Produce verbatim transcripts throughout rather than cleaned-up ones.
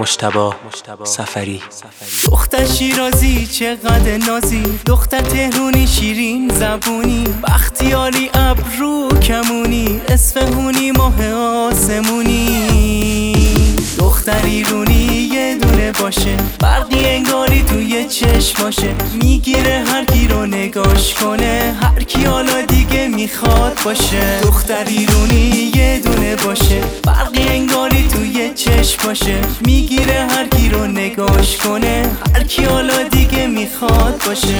مجتبی سفری. دختر شیرازی چقدر نازی، دختر تهرونی شیرین زبونی، بختیاری ابرو کمونی، اصفهونی ماه آسمونی. دختر ایرونی یه دونه باشه، برقی انگاری توی چشماشه، میگیره هر کی رو نگاش کنه، هر کی حالا دیگه میخواد باشه. دختر ایرونی یه دونه باشه، برقی انگاری توی چشماشه، میگیره هر کی رو نگاش کنه، هر کی حالا دیگه میخواد باشه.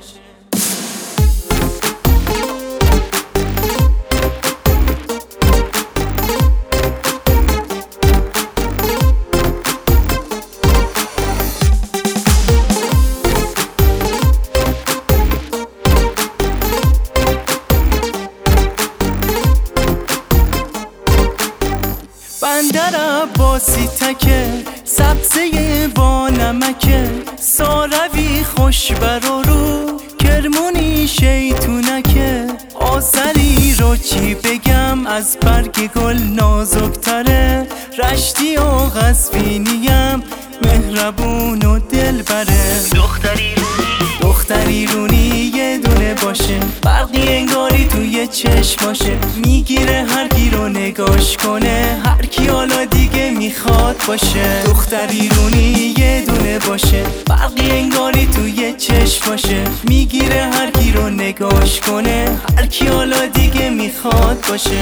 بندر عباسی تکه، سبزه با نمکه، ساروی خوش برا رو، کرمونی شیطونکه، آسلی رو چی بگم از برگ گل نازکتره، رشتی و قزوینیم مهربون و دل بره. دختری دختر ایرونی یه دونه باشه، برقی انگاری توی چشماشه، میگیره هر کی رو نگاش کنه، هر کی حالا دیگه میخواد باشه. دختر ایرونی یه دونه باشه، برقی انگاری توی چشماشه، میگیره هر کی رو نگاش کنه، هر کی حالا دیگه میخواد باشه.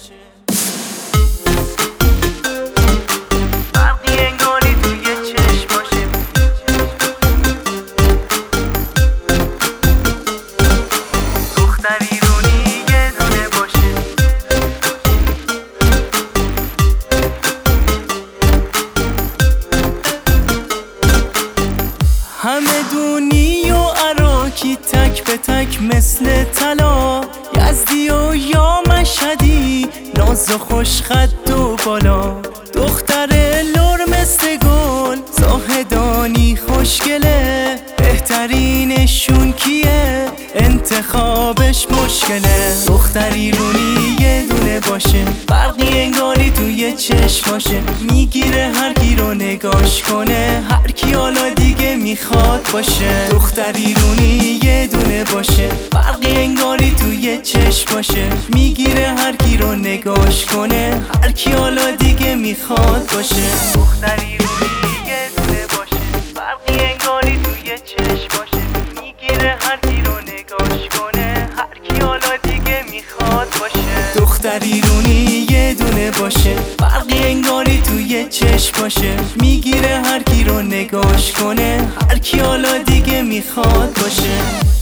همه دونی و عراکی تک به تک مثل طلا، یزدی و یا مشهدی ناز و خوش خد و بالا، دختر لور مثل گل زاهدانی خوشگله، بهترینشون کیه انتخابش مشکله. دختر ایرونی یه دونه باشه، برقی انگاری توی چشماشه، میگیره هر کی رو نگاش کنه، هر کی حالا دیگه میخواد باشه. دختر ایرونی یه دونه باشه، برقی انگاری توی چشماشه، میگیره هر کی رو نگاش کنه، هر کی حالا دیگه میخواد باشه. دختر ایرونی یه دونه باشه، برقی انگاری توی چشماشه، میگیره هر کی رو نگاش کنه، هر کی حالا دیگه میخواد باشه. دختر ایرونی یه دونه باشه، برقی انگاری توی چشماشه، میگیره هر کی رو نگاش کنه، هر کی حالا دیگه میخواد باشه.